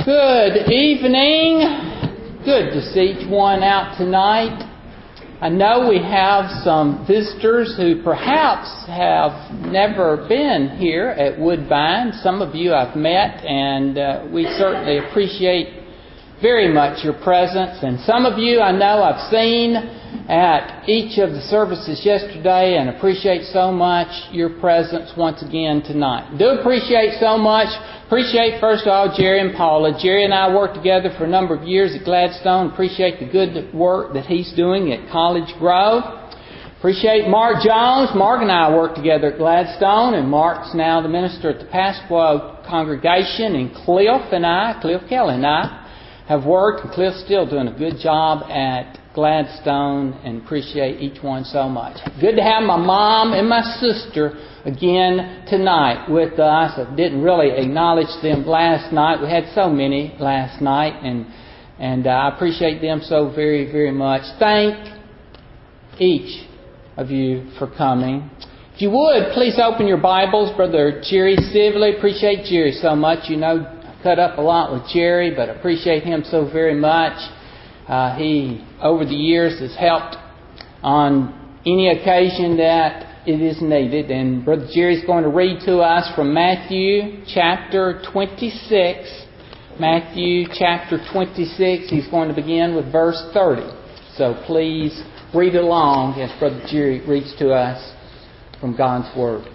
Good evening. Good to see each one out tonight. I know we have some visitors who perhaps have never been here at Woodbine. Some of you I've met, and we certainly appreciate very much your presence. And some of you I know I've seen at each of the services yesterday and appreciate so much your presence once again tonight. Do appreciate so much. Appreciate, first of all, Jerry and Paula. Jerry and I worked together for a number of years at Gladstone. Appreciate the good work that he's doing at College Grove. Appreciate Mark Jones. Mark and I worked together at Gladstone, and Mark's now the minister at the Pasqua congregation. And Cliff Kelly and I, have worked, and Cliff's still doing a good job at Gladstone, and appreciate each one so much. Good to have my mom and my sister again tonight with us. I didn't really acknowledge them last night. We had so many last night, and I appreciate them so very, very much. Thank each of you for coming. If you would, please open your Bibles. Brother Jerry Sibley, appreciate Jerry so much. You know, cut up a lot with Jerry, but appreciate him so very much. He, over the years, has helped on any occasion that it is needed. And Brother Jerry's going to read to us from Matthew chapter 26. Matthew chapter 26. He's going to begin with verse 30. So please read along as Brother Jerry reads to us from God's Word.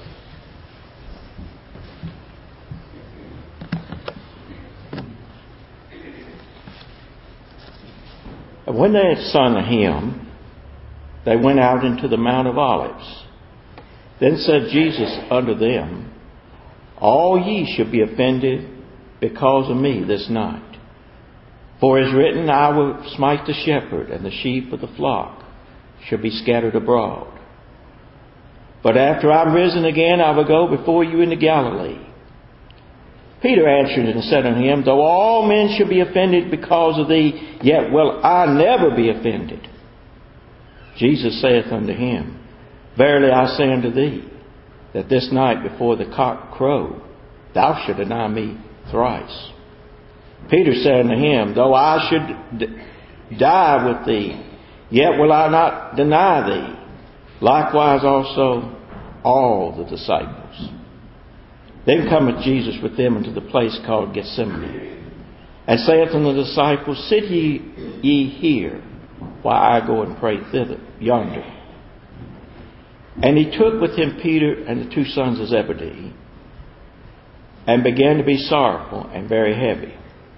When they had sung a hymn, they went out into the Mount of Olives. Then said Jesus unto them, All ye shall be offended because of me this night. For it is written, I will smite the shepherd, and the sheep of the flock shall be scattered abroad. But after I am risen again, I will go before you into Galilee. Peter answered and said unto him, Though all men shall be offended because of thee, yet will I never be offended. Jesus saith unto him, Verily I say unto thee, that this night before the cock crow, thou shalt deny me thrice. Peter said unto him, Though I should die with thee, yet will I not deny thee. Likewise also all the disciples. Then cometh Jesus with them into the place called Gethsemane, and saith unto the disciples, Sit ye here, while I go and pray thither, yonder. And he took with him Peter and the two sons of Zebedee, and began to be sorrowful and very heavy.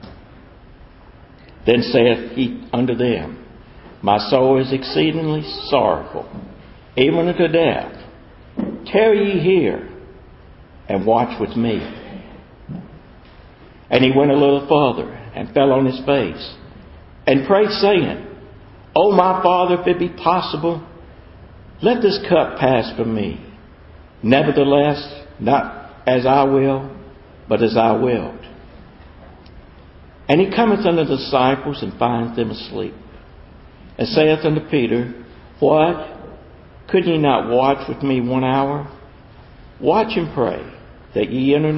Then saith he unto them, My soul is exceedingly sorrowful, even unto death. Tarry ye here, and watch with me. And he went a little further, and fell on his face, and prayed, saying, O my Father, if it be possible, let this cup pass from me. Nevertheless, not as I will, but as I willed. And he cometh unto the disciples, and findeth them asleep, and saith unto Peter, What? Could ye not watch with me 1 hour? Watch and pray, that ye enter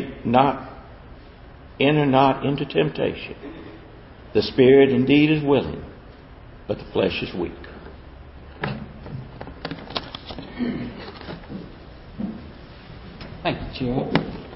not into temptation. The spirit indeed is willing, but the flesh is weak. Thank you, Jerry.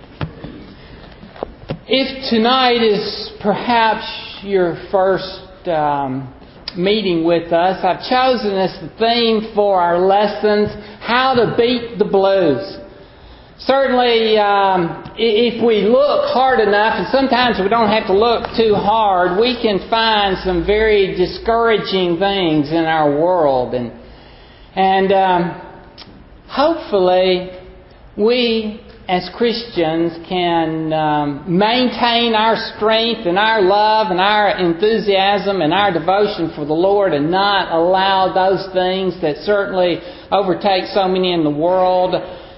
If tonight is perhaps your first meeting with us, I've chosen as the theme for our lessons, How to Beat the Blues. Certainly, if we look hard enough, and sometimes we don't have to look too hard, we can find some very discouraging things in our world. And hopefully, we as Christians can maintain our strength and our love and our enthusiasm and our devotion for the Lord, and not allow those things that certainly overtake so many in the world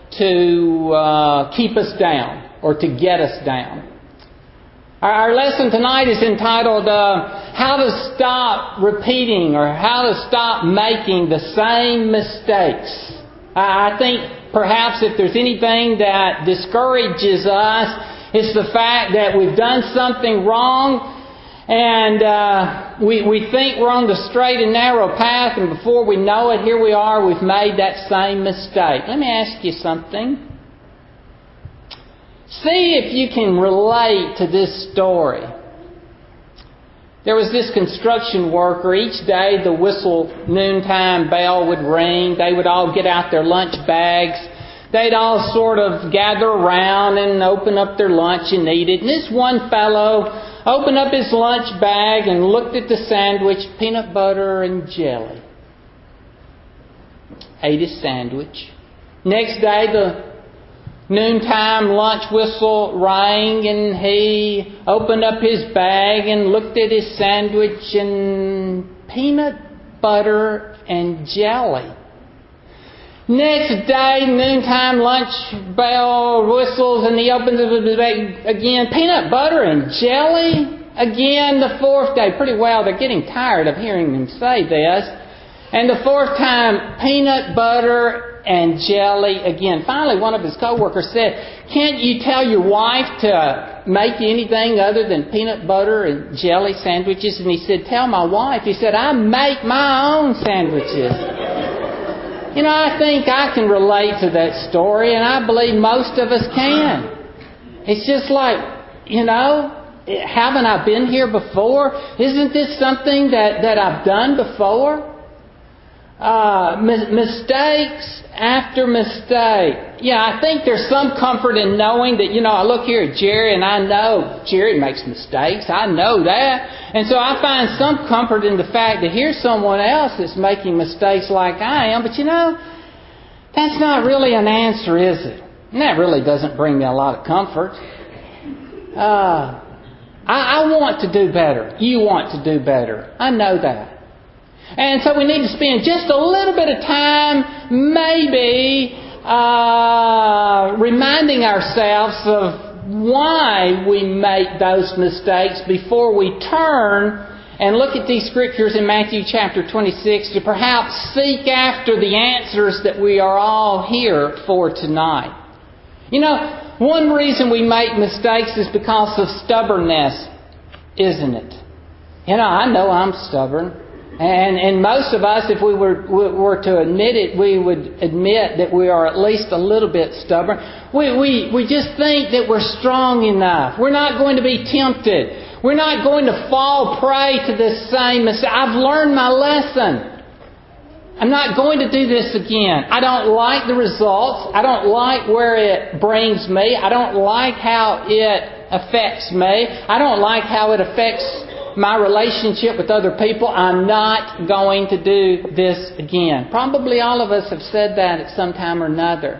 to keep us down or to get us down. Our lesson tonight is entitled How to Stop Repeating, or How to Stop Making the Same Mistakes. I think perhaps if there's anything that discourages us, It's the fact that we've done something wrong and we think we're on the straight and narrow path, and before we know it, here we are, we've made that same mistake. Let me ask you something. See if you can relate to this story. There was this construction worker. Each day the whistle noontime bell would ring. They would all get out their lunch bags. They'd all sort of gather around and open up their lunch and eat it. And this one fellow opened up his lunch bag and looked at the sandwich, peanut butter and jelly. Ate his sandwich. Next day the noontime lunch whistle rang and he opened up his bag and looked at his sandwich and peanut butter and jelly. Next day, noontime lunch bell whistles and he opens up his bag again, peanut butter and jelly. Again, the fourth day, pretty well, they're getting tired of hearing him say this. And the fourth time, peanut butter and jelly again. Finally, one of his co-workers said, "Can't you tell your wife to make you anything other than peanut butter and jelly sandwiches?" And he said, "Tell my wife." He said, "I make my own sandwiches." You know, I think I can relate to that story, and I believe most of us can. It's just like, you know, haven't I been here before? Isn't this something that I've done before? Mistakes after mistake. Yeah, I think there's some comfort in knowing that, you know, I look here at Jerry and I know Jerry makes mistakes. I know that. And so I find some comfort in the fact that here's someone else that's making mistakes like I am. But you know, that's not really an answer, is it? And that really doesn't bring me a lot of comfort. I want to do better. You want to do better. I know that. And so we need to spend just a little bit of time maybe reminding ourselves of why we make those mistakes before we turn and look at these scriptures in Matthew chapter 26 to perhaps seek after the answers that we are all here for tonight. You know, one reason we make mistakes is because of stubbornness, isn't it? You know I'm stubborn. And most of us, if we were to admit it, we would admit that we are at least a little bit stubborn. We just think that we're strong enough. We're not going to be tempted. We're not going to fall prey to this same mistake. I've learned my lesson. I'm not going to do this again. I don't like the results. I don't like where it brings me. I don't like how it affects me. I don't like how it affects my relationship with other people. I'm not going to do this again. Probably all of us have said that at some time or another.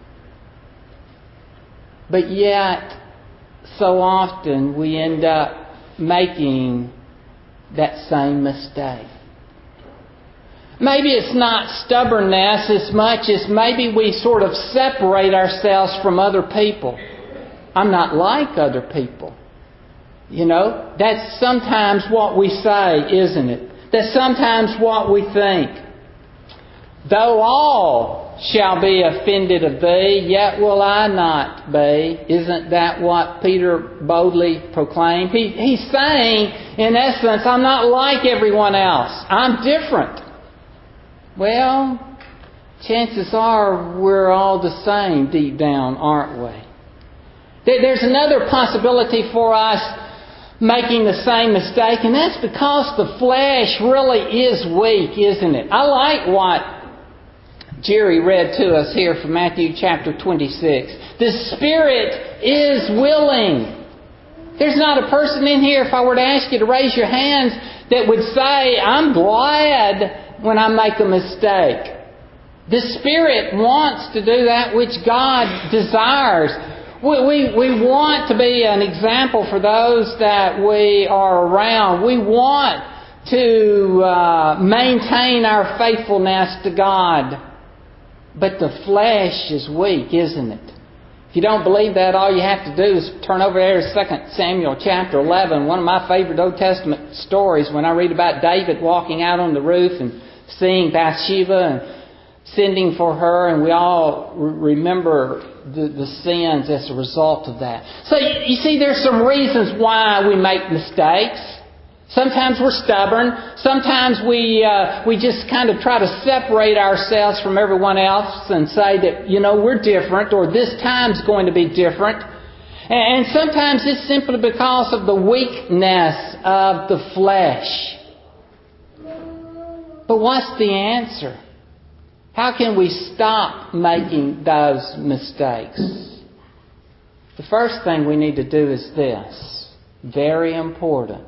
But yet, so often we end up making that same mistake. Maybe it's not stubbornness as much as maybe we sort of separate ourselves from other people. I'm not like other people. You know, that's sometimes what we say, isn't it? That's sometimes what we think. Though all shall be offended of thee, yet will I not be. Isn't that what Peter boldly proclaimed? He's saying, in essence, I'm not like everyone else. I'm different. Well, chances are we're all the same deep down, aren't we? There's another possibility for us making the same mistake, and that's because the flesh really is weak, isn't it? I like what Jerry read to us here from Matthew chapter 26. The Spirit is willing. There's not a person in here, if I were to ask you to raise your hands, that would say, I'm glad when I make a mistake. The Spirit wants to do that which God desires. We want to be an example for those that we are around. We want to maintain our faithfulness to God. But the flesh is weak, isn't it? If you don't believe that, all you have to do is turn over there to 2 Samuel chapter 11. One of my favorite Old Testament stories when I read about David walking out on the roof and seeing Bathsheba and sending for her, and we all remember the sins as a result of that. So you see, there's some reasons why we make mistakes. Sometimes we're stubborn. Sometimes we just kind of try to separate ourselves from everyone else and say that, we're different, or this time's going to be different. And sometimes it's simply because of the weakness of the flesh. But what's the answer? How can we stop making those mistakes? The first thing we need to do is this. Very important.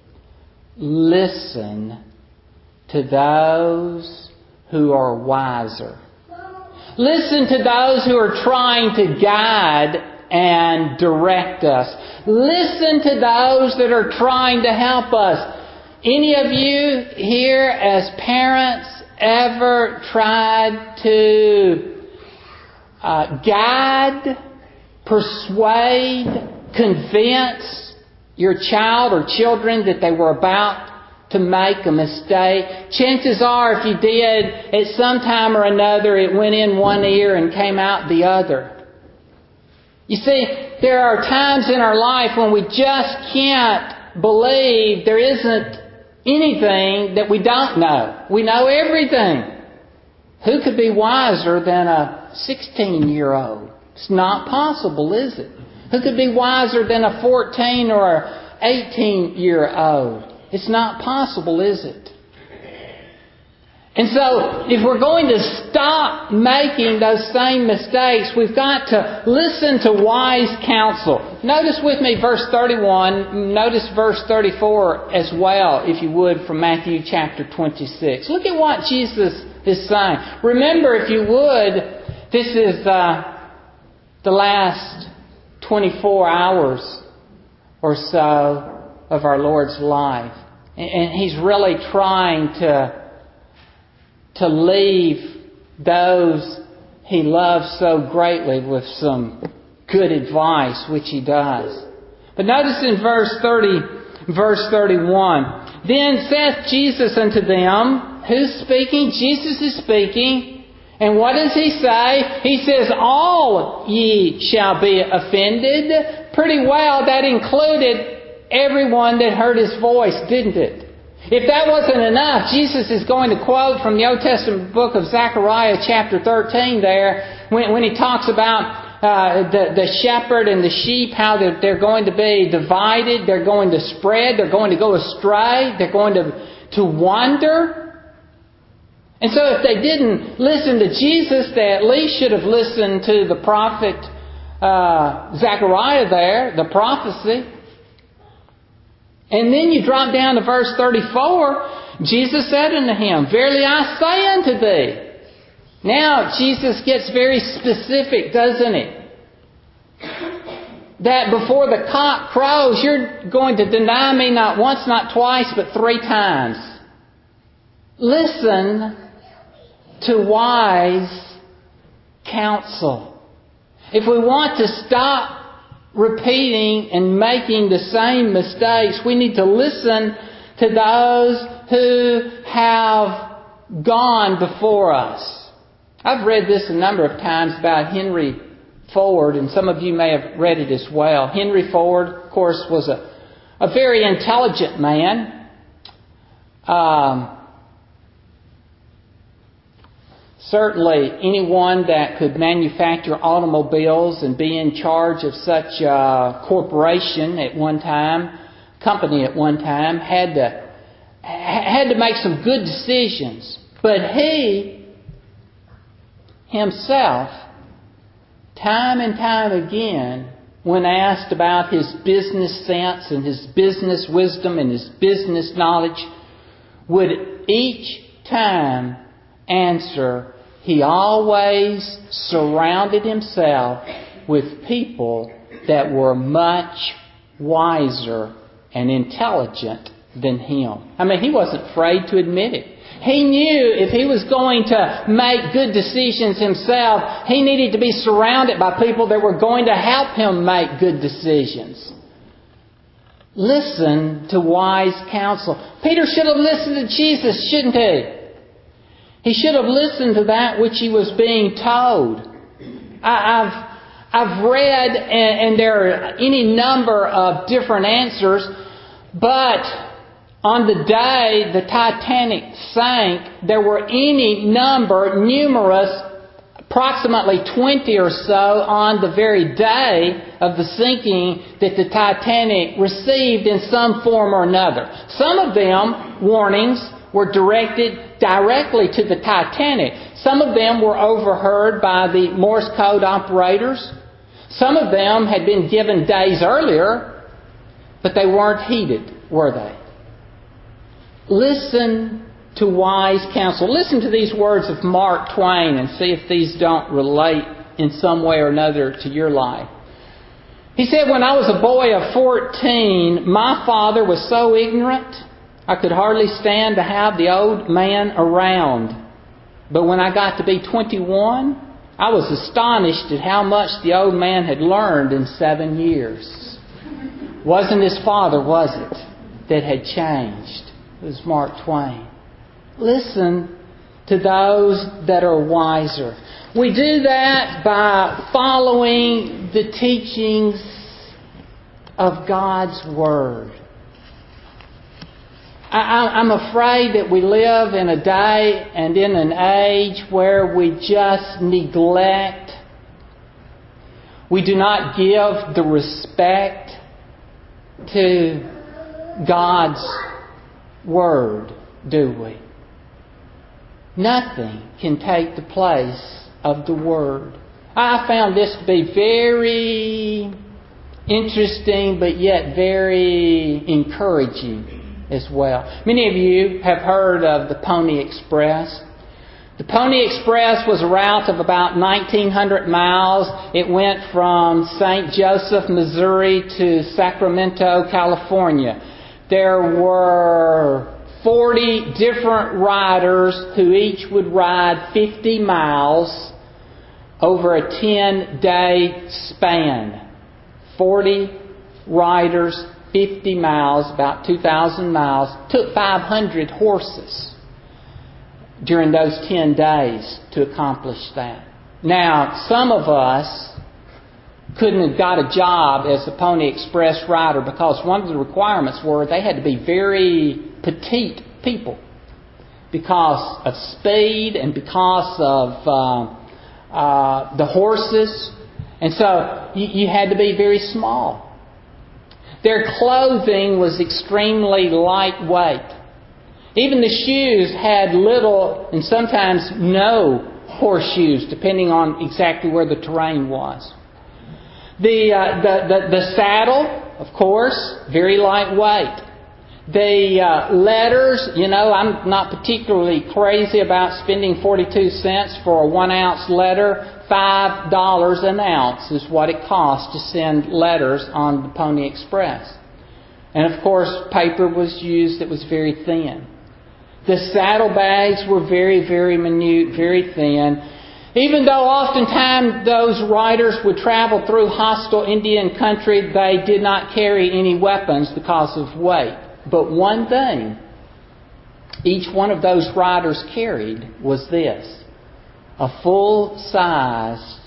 Listen to those who are wiser. Listen to those who are trying to guide and direct us. Listen to those that are trying to help us. Any of you here as parents ever tried to guide, persuade, convince your child or children that they were about to make a mistake? Chances are, if you did, at some time or another, it went in one ear and came out the other. You see, there are times in our life when we just can't believe there isn't anything that we don't know. We know everything. Who could be wiser than a 16-year-old? It's not possible, is it? Who could be wiser than a 14 or an 18-year-old? It's not possible, is it? And so, if we're going to stop making those same mistakes, we've got to listen to wise counsel. Notice with me verse 31. Notice verse 34 as well, if you would, from Matthew chapter 26. Look at what Jesus is saying. Remember, if you would, this is the last 24 hours or so of our Lord's life. And He's really trying to leave those He loves so greatly with some good advice, which He does. But notice in verse 31, Then saith Jesus unto them, who's speaking? Jesus is speaking. And what does He say? He says, all ye shall be offended. Pretty well, that included everyone that heard His voice, didn't it? If that wasn't enough, Jesus is going to quote from the Old Testament book of Zechariah chapter 13 there, when He talks about the shepherd and the sheep, how they're going to be divided, they're going to spread, they're going to go astray, they're going to wander. And so if they didn't listen to Jesus, they at least should have listened to the prophet Zechariah there, the prophecy. And then you drop down to verse 34. Jesus said unto him, Verily I say unto thee. Now Jesus gets very specific, doesn't He? That before the cock crows, you're going to deny me not once, not twice, but 3 times. Listen to wise counsel. If we want to stop repeating and making the same mistakes, we need to listen to those who have gone before us. I've read this a number of times about Henry Ford, and some of you may have read it as well. Henry Ford, of course, was a very intelligent man. Certainly anyone that could manufacture automobiles and be in charge of such a corporation at one time, company at one time, had to make some good decisions. But he himself, time and time again, when asked about his business sense and his business wisdom and his business knowledge, would each time answer, he always surrounded himself with people that were much wiser and intelligent than him. I mean, he wasn't afraid to admit it. He knew if he was going to make good decisions himself, he needed to be surrounded by people that were going to help him make good decisions. Listen to wise counsel. Peter should have listened to Jesus, shouldn't he? He should have listened to that which he was being told. I've read, and there are any number of different answers, but on the day the Titanic sank, there were numerous, approximately 20 or so on the very day of the sinking that the Titanic received in some form or another. Some of them, warnings, were directed directly to the Titanic. Some of them were overheard by the Morse code operators. Some of them had been given days earlier, but they weren't heeded, were they? Listen to wise counsel. Listen to these words of Mark Twain and see if these don't relate in some way or another to your life. He said, "When I was a boy of 14, my father was so ignorant I could hardly stand to have the old man around. But when I got to be 21, I was astonished at how much the old man had learned in 7 years." Wasn't his father, was it, that had changed? It was Mark Twain. Listen to those that are wiser. We do that by following the teachings of God's Word. I'm afraid that we live in a day and in an age where we just neglect. We do not give the respect to God's Word, do we? Nothing can take the place of the Word. I found this to be very interesting, but yet very encouraging as well. Many of you have heard of the Pony Express. The Pony Express was a route of about 1,900 miles. It went from St. Joseph, Missouri to Sacramento, California. There were 40 different riders who each would ride 50 miles over a 10-day span. 40 riders, 50 miles, about 2,000 miles. Took 500 horses during those 10 days to accomplish that. Now, some of us couldn't have got a job as a Pony Express rider because one of the requirements were they had to be very petite people because of speed and because of the horses. And so you had to be very small. Their clothing was extremely lightweight. Even the shoes had little and sometimes no horseshoes, depending on exactly where the terrain was. The saddle, of course, very lightweight. The letters, I'm not particularly crazy about spending 42 cents for a 1-ounce letter. $5 an ounce is what it costs to send letters on the Pony Express. And of course, paper was used that was very thin. The saddlebags were very, very minute, very thin. Even though oftentimes those riders would travel through hostile Indian country, they did not carry any weapons because of weight. But one thing each one of those riders carried was this: a full-sized,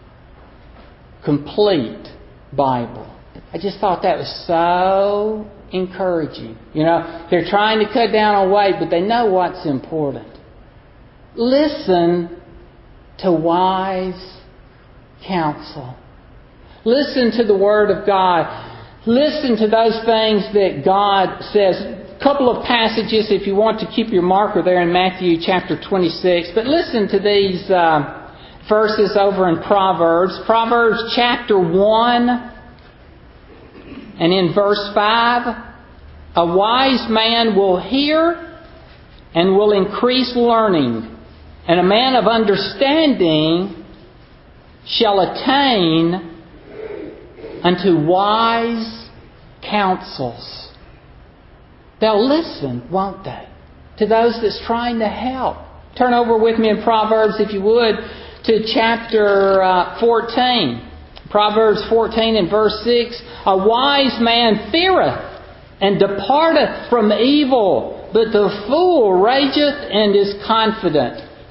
complete Bible. I just thought that was so encouraging. They're trying to cut down on weight, but they know what's important. Listen to wise counsel. Listen to the Word of God. Listen to those things that God says. A couple of passages, if you want to keep your marker there, in Matthew chapter 26. But listen to these verses over in Proverbs. Proverbs chapter 1 and in verse 5. A wise man will hear and will increase learning, and a man of understanding shall attain unto wise counsels. They'll listen, won't they, to those that's trying to help. Turn over with me in Proverbs, if you would, to chapter 14. Proverbs 14 and verse 6. A wise man feareth and departeth from evil, but the fool rageth and is confident.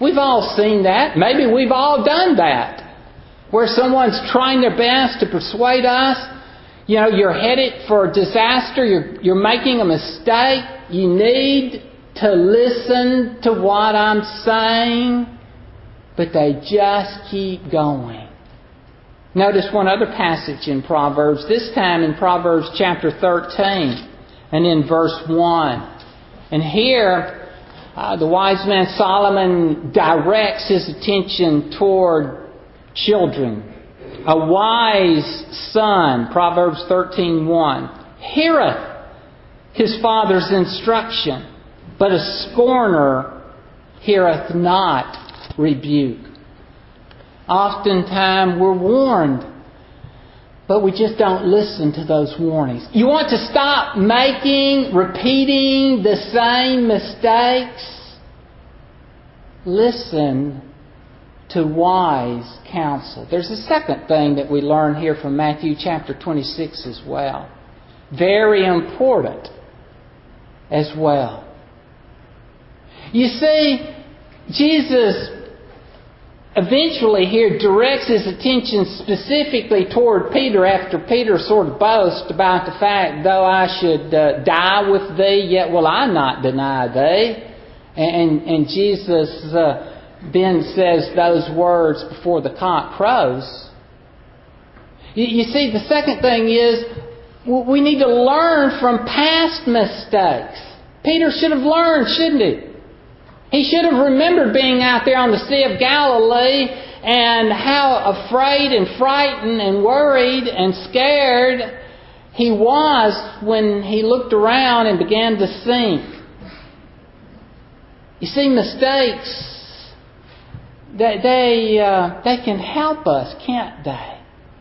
We've all seen that. Maybe we've all done that. Where someone's trying their best to persuade us. You know, you're headed for disaster. You're making a mistake. You need to listen to what I'm saying. But they just keep going. Notice one other passage in Proverbs. This time in Proverbs chapter 13 and in verse 1. And here, the wise man Solomon directs his attention toward children. A wise son, Proverbs 13:1, heareth his father's instruction, but a scorner heareth not rebuke. Oftentimes we're warned, but we just don't listen to those warnings. You want to stop repeating the same mistakes? Listen to wise counsel. There's a second thing that we learn here from Matthew chapter 26 as well. Very important as well. You see, Jesus eventually here directs his attention specifically toward Peter after Peter sort of boasts about the fact, though I should die with thee, yet will I not deny thee. And Jesus then says those words before the cock crows. You see, the second thing is we need to learn from past mistakes. Peter should have learned, shouldn't he? He should have remembered being out there on the Sea of Galilee and how afraid and frightened and worried and scared he was when he looked around and began to sink. You see, mistakes, they can help us, can't they?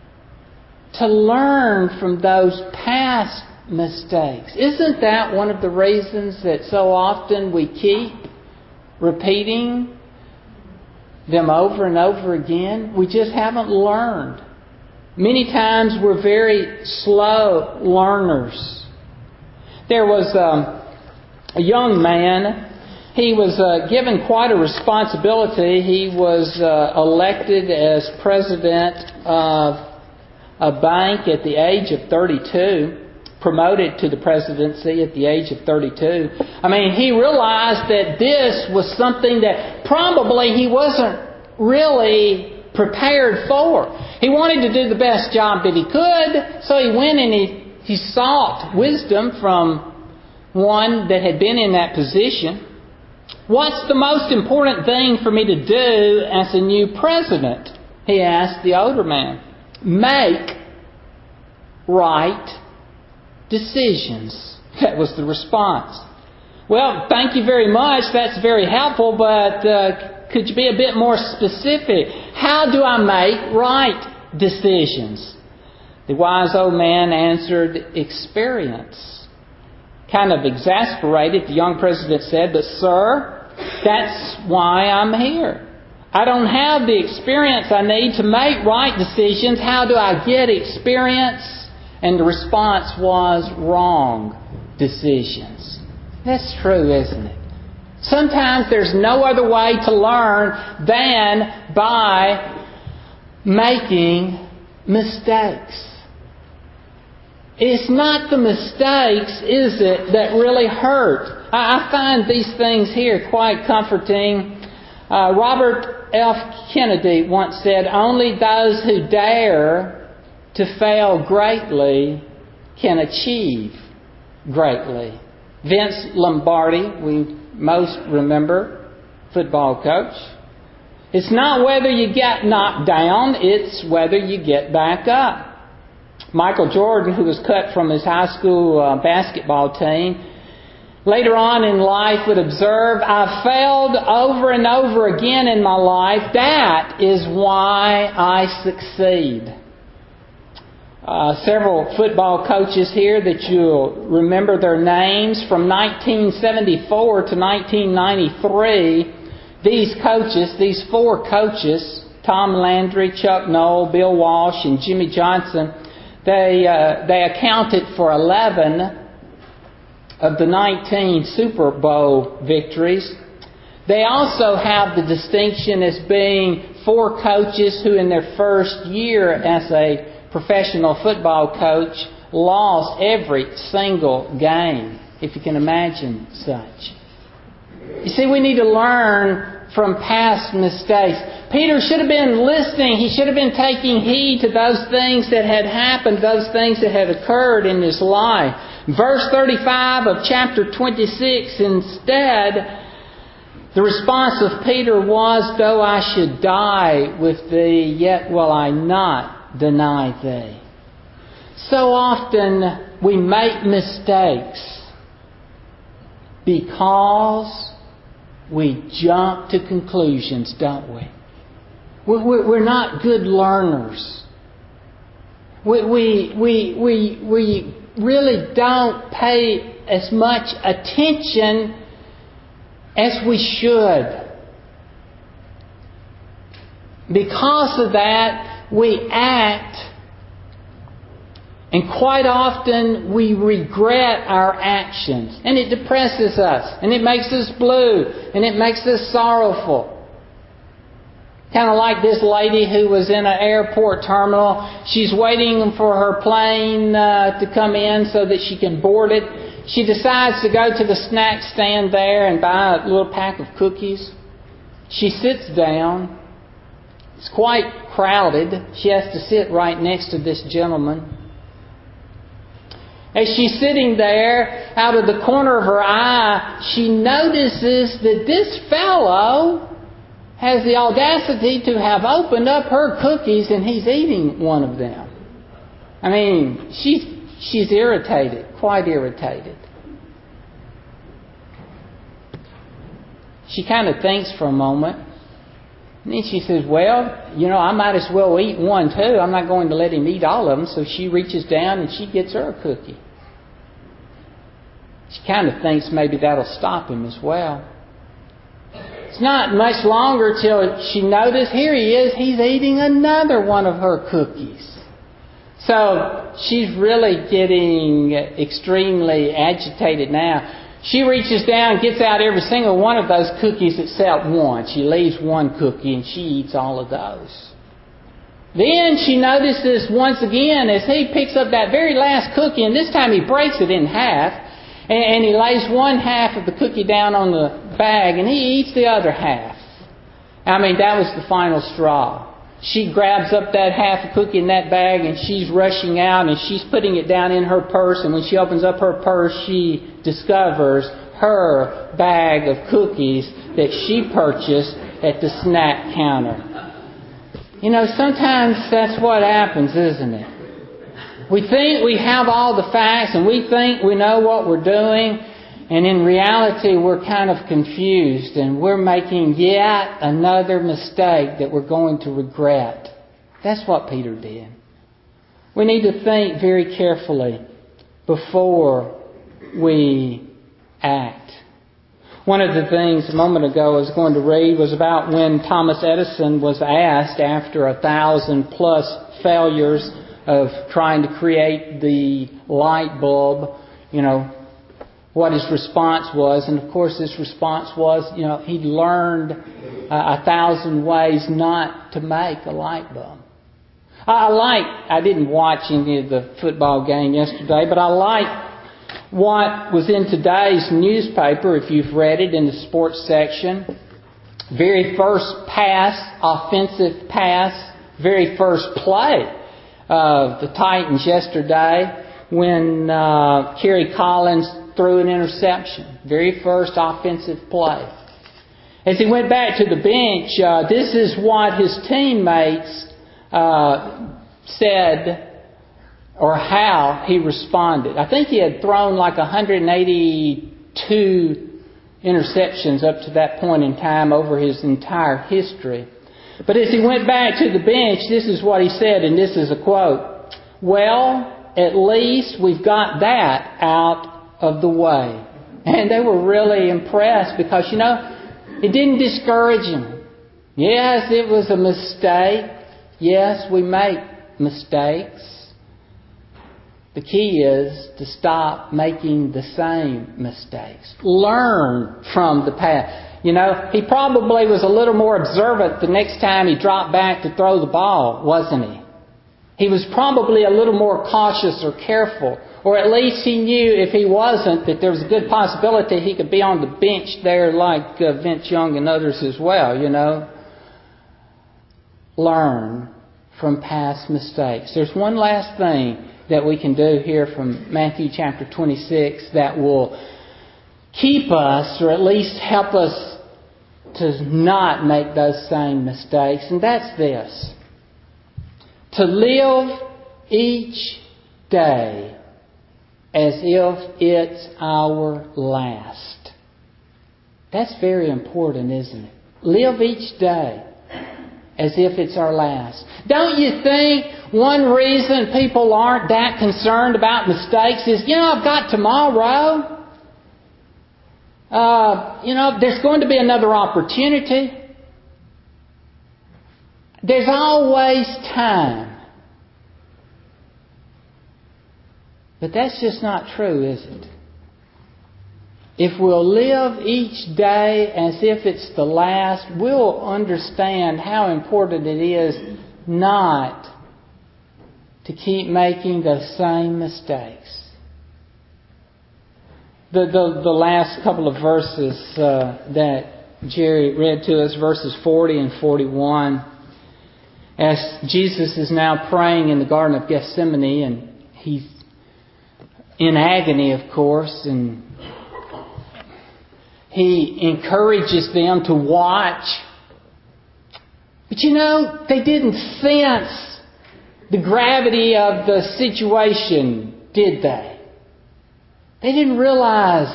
To learn from those past mistakes. Isn't that one of the reasons that so often we keep repeating them over and over again? We just haven't learned. Many times we're very slow learners. There was a young man. He was given quite a responsibility. He was elected as president of a bank at the age of 32. Promoted to the presidency at the age of 32. I mean, he realized that this was something that probably he wasn't really prepared for. He wanted to do the best job that he could, so he went and he sought wisdom from one that had been in that position. What's the most important thing for me to do as a new president? He asked the older man. Make right decisions. That was the response. Well, thank you very much. That's very helpful, but could you be a bit more specific? How do I make right decisions? The wise old man answered, experience. Kind of exasperated, the young president said, but sir, that's why I'm here. I don't have the experience I need to make right decisions. How do I get experience? And the response was wrong decisions. That's true, isn't it? Sometimes there's no other way to learn than by making mistakes. It's not the mistakes, is it, that really hurt? I find these things here quite comforting. Robert F. Kennedy once said, only those who dare to fail greatly can achieve greatly. Vince Lombardi, we most remember, football coach. It's not whether you get knocked down, it's whether you get back up. Michael Jordan, who was cut from his high school basketball team, later on in life would observe, I've failed over and over again in my life. That is why I succeed. Several football coaches here that you'll remember their names from 1974 to 1993. These four coaches, Tom Landry, Chuck Noll, Bill Walsh, and Jimmy Johnson, they accounted for 11 of the 19 Super Bowl victories. They also have the distinction as being 4 coaches who in their first year as a professional football coach lost every single game, if you can imagine such. You see, we need to learn from past mistakes. Peter should have been listening. He should have been taking heed to those things that had happened, those things that had occurred in his life. Verse 35 of chapter 26, instead, the response of Peter was, "Though I should die with thee, yet will I not deny thee." So often we make mistakes because we jump to conclusions, don't we? We're not good learners. We really don't pay as much attention as we should. Because of that, we act, and quite often we regret our actions. And it depresses us, and it makes us blue, and it makes us sorrowful. Kind of like this lady who was in an airport terminal. She's waiting for her plane to come in so that she can board it. She decides to go to the snack stand there and buy a little pack of cookies. She sits down. It's quite crowded. She has to sit right next to this gentleman. As she's sitting there, out of the corner of her eye, she notices that this fellow has the audacity to have opened up her cookies and he's eating one of them. I mean, she's irritated, quite irritated. She kind of thinks for a moment. And then she says, "Well, I might as well eat one too. I'm not going to let him eat all of them." So she reaches down and she gets her a cookie. She kind of thinks maybe that'll stop him as well. It's not much longer till she noticed, here he is, he's eating another one of her cookies. So she's really getting extremely agitated now. She reaches down and gets out every single one of those cookies except one. She leaves one cookie and she eats all of those. Then she notices once again as he picks up that very last cookie, and this time he breaks it in half, and he lays one half of the cookie down on the bag and he eats the other half. I mean, that was the final straw. She grabs up that half a cookie in that bag and she's rushing out and she's putting it down in her purse, and when she opens up her purse she discovers her bag of cookies that she purchased at the snack counter. Sometimes that's what happens, isn't it? We think we have all the facts and we think we know what we're doing, and in reality we're kind of confused and we're making yet another mistake that we're going to regret. That's what Peter did. We need to think very carefully before we act. One of the things a moment ago I was going to read was about when Thomas Edison was asked, after 1,000+ failures of trying to create the light bulb, what his response was. And of course his response was, he'd learned 1,000 ways not to make a light bulb. I didn't watch any of the football game yesterday, but I like what was in today's newspaper, if you've read it, in the sports section. Very first pass, offensive pass, very first play of the Titans yesterday when Kerry Collins threw an interception. Very first offensive play. As he went back to the bench, this is what his teammates said, or how he responded. I think he had thrown like 182 interceptions up to that point in time over his entire history. But as he went back to the bench, this is what he said, and this is a quote. "Well, at least we've got that out of the way." And they were really impressed because, it didn't discourage him. Yes, it was a mistake. Yes, we make mistakes. The key is to stop making the same mistakes. Learn from the past. You know, he probably was a little more observant the next time he dropped back to throw the ball, wasn't he? He was probably a little more cautious or careful. Or at least he knew if he wasn't, that there was a good possibility he could be on the bench there like Vince Young and others as well, you know. Learn from past mistakes. There's one last thing that we can do here from Matthew chapter 26 that will keep us, or at least help us to not make those same mistakes. And that's this: to live each day as if it's our last. That's very important, isn't it? Live each day as if it's our last. Don't you think one reason people aren't that concerned about mistakes is, I've got tomorrow. There's going to be another opportunity. There's always time. But that's just not true, is it? If we'll live each day as if it's the last, we'll understand how important it is not to keep making the same mistakes. The last couple of verses that Jerry read to us, verses 40 and 41, as Jesus is now praying in the Garden of Gethsemane, and he's in agony, of course, and he encourages them to watch. But they didn't sense the gravity of the situation, did they? They didn't realize,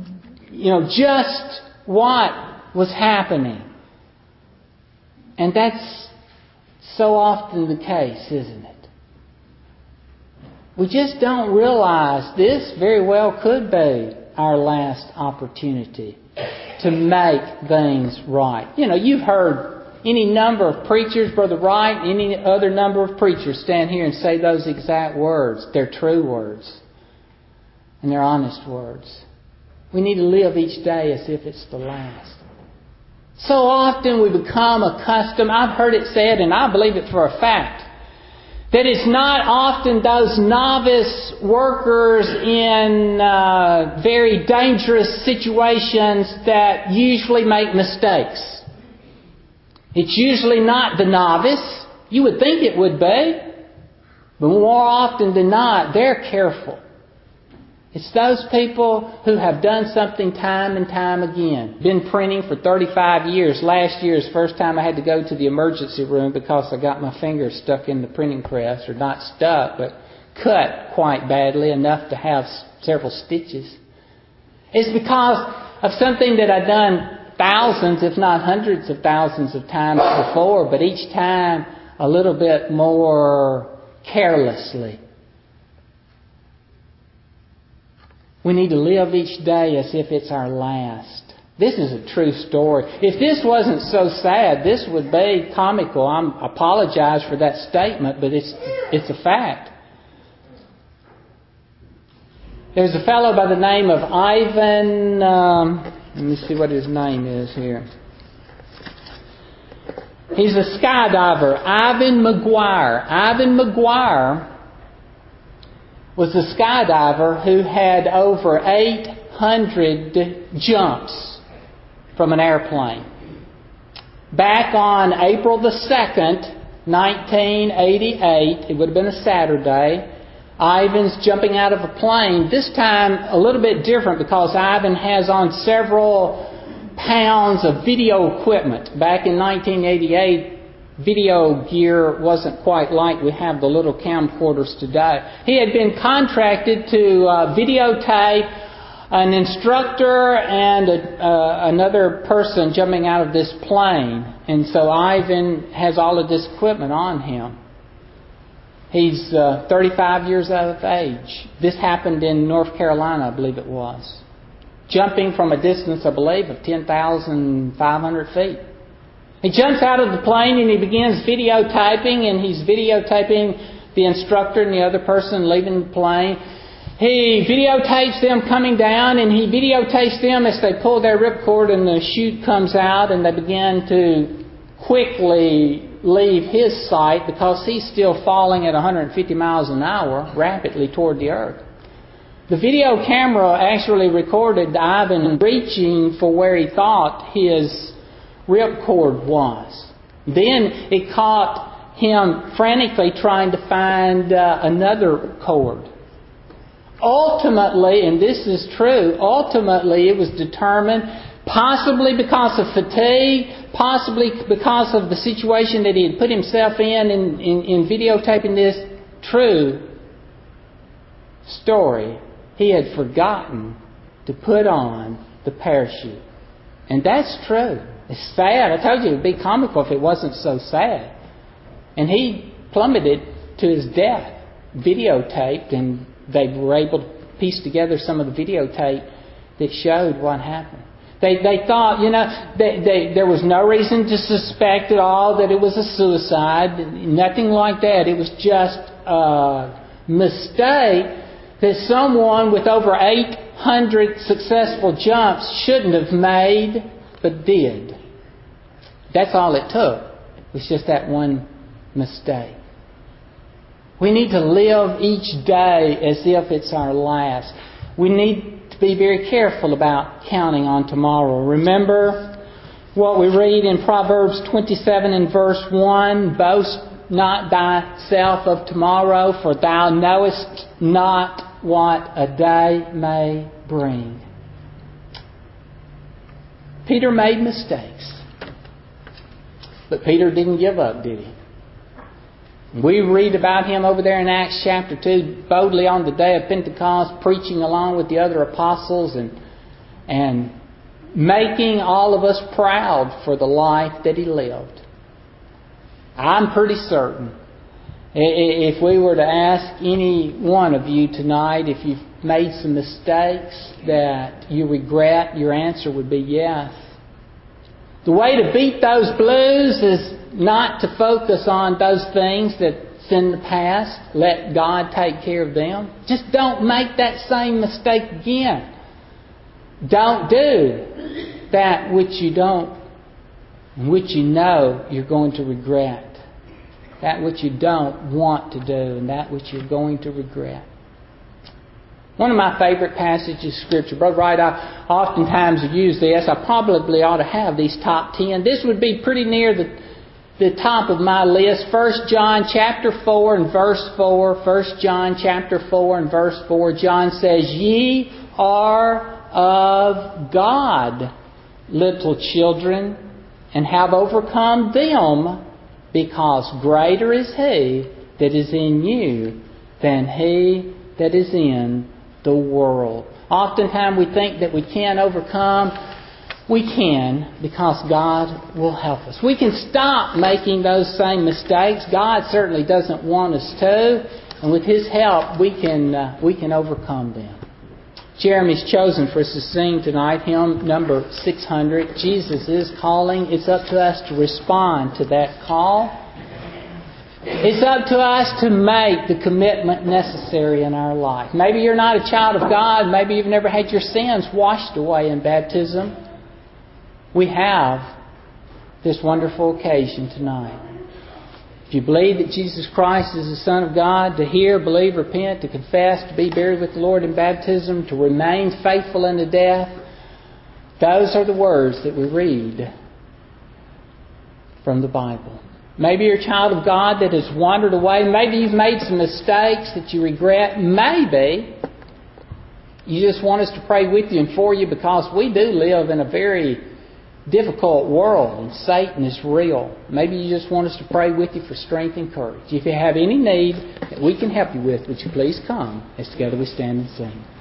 just what was happening. And that's so often the case, isn't it? We just don't realize this very well could be our last opportunity to make things right. You've heard any number of preachers, Brother Wright, any other number of preachers stand here and say those exact words. They're true words. And they're honest words. We need to live each day as if it's the last. So often we become accustomed, I've heard it said, and I believe it for a fact, that it's not often those novice workers in very dangerous situations that usually make mistakes. It's usually not the novice. You would think it would be. But more often than not, they're careful. It's those people who have done something time and time again. Been printing for 35 years. Last year is the first time I had to go to the emergency room because I got my finger stuck in the printing press. Or not stuck, but cut quite badly, enough to have several stitches. It's because of something that I've done thousands, if not hundreds of thousands of times before, but each time a little bit more carelessly. We need to live each day as if it's our last. This is a true story. If this wasn't so sad, this would be comical. I apologize for that statement, but it's a fact. There's a fellow by the name of Ivan. Let me see what his name is here. He's a skydiver, Ivan McGuire. Ivan McGuire was a skydiver who had over 800 jumps from an airplane. Back on April the 2nd, 1988, it would have been a Saturday, Ivan's jumping out of a plane. This time a little bit different because Ivan has on several pounds of video equipment. Back in 1988, video gear wasn't quite like we have the little camcorders today. He had been contracted to videotape an instructor and another person jumping out of this plane. And so Ivan has all of this equipment on him. He's 35 years of age. This happened in North Carolina, I believe it was. Jumping from a distance, I believe, of 10,500 feet. He jumps out of the plane and he begins videotaping, and he's videotaping the instructor and the other person leaving the plane. He videotapes them coming down, and he videotapes them as they pull their ripcord and the chute comes out, and they begin to quickly leave his sight because he's still falling at 150 miles an hour rapidly toward the earth. The video camera actually recorded Ivan reaching for where he thought his ripcord was. Then it caught him frantically trying to find another cord. Ultimately, and this is true, ultimately it was determined, possibly because of fatigue, possibly because of the situation that he had put himself in videotaping this true story, he had forgotten to put on the parachute. And that's true. It's sad. I told you it would be comical if it wasn't so sad. And he plummeted to his death, videotaped, and they were able to piece together some of the videotape that showed what happened. They thought, there was no reason to suspect at all that it was a suicide. Nothing like that. It was just a mistake that someone with over 800 successful jumps shouldn't have made, but did. That's all it took. It was just that one mistake. We need to live each day as if it's our last. We need to be very careful about counting on tomorrow. Remember what we read in Proverbs 27 and verse 1, "Boast not thyself of tomorrow, for thou knowest not what a day may bring." Peter made mistakes. But Peter didn't give up, did he? We read about him over there in Acts chapter 2, boldly on the day of Pentecost, preaching along with the other apostles and making all of us proud for the life that he lived. I'm pretty certain, if we were to ask any one of you tonight if you've made some mistakes that you regret, your answer would be yes. The way to beat those blues is not to focus on those things that's in the past. Let God take care of them. Just don't make that same mistake again. Don't do that which you know you're going to regret. That which you don't want to do, and that which you're going to regret. One of my favorite passages of Scripture, Brother Wright, I oftentimes use this. I probably ought to have these top 10. This would be pretty near the top of my list. 1 John chapter 4 and verse 4. 1 John chapter 4 and verse 4. John says, "Ye are of God, little children, and have overcome them, because greater is He that is in you than he that is in the world." Oftentimes we think that we can't overcome. We can, because God will help us. We can stop making those same mistakes. God certainly doesn't want us to. And with His help, we can overcome them. Jeremy's chosen for us to sing tonight, hymn number 600. Jesus is calling. It's up to us to respond to that call. It's up to us to make the commitment necessary in our life. Maybe you're not a child of God. Maybe you've never had your sins washed away in baptism. We have this wonderful occasion tonight. If you believe that Jesus Christ is the Son of God, to hear, believe, repent, to confess, to be buried with the Lord in baptism, to remain faithful unto death, those are the words that we read from the Bible. Maybe you're a child of God that has wandered away. Maybe you've made some mistakes that you regret. Maybe you just want us to pray with you and for you, because we do live in a very difficult world and Satan is real. Maybe you just want us to pray with you for strength and courage. If you have any need that we can help you with, would you please come as together we stand and sing.